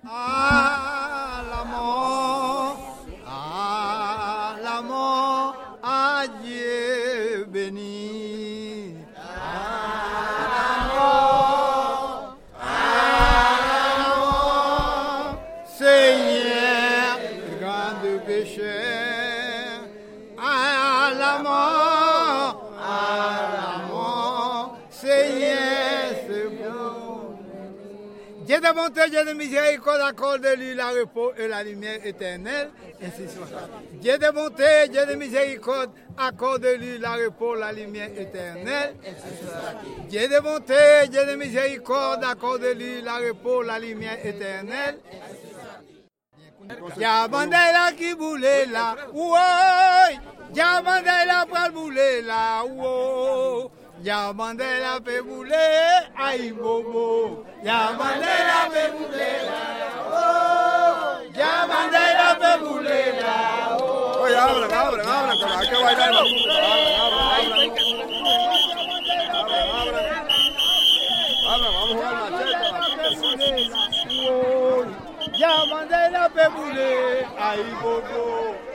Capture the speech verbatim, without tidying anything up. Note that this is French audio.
À la mort, à la mort, à Dieu béni. À la mort, à la mort, Seigneur, grand pécheur. À la mort, à la mort, Seigneur, c'est bon. Dieu de bonté, Dieu de miséricorde, accorde-lui la repos et la lumière éternelle. Ainsi soit. Dieu de bonté, Dieu de miséricorde, accorde-lui la repos, la lumière éternelle. Dieu de bonté, Dieu de miséricorde, accorde-lui la repos, la lumière éternelle. Y'a bandela qui boule là, ouais. Y'a bandela pour bouler là, ouais. Y'a bandela peut bouler, aïe bobo. Y'a bandela peut bouler là, oh. Y'a bandela peut bouler là, oh. Oye, abran, abran, abran, que hay que bailar la música. Abran, abran, abran. Abran, vamos a jugar la cheta. Y'a bandela peut bouler, aïe bobo.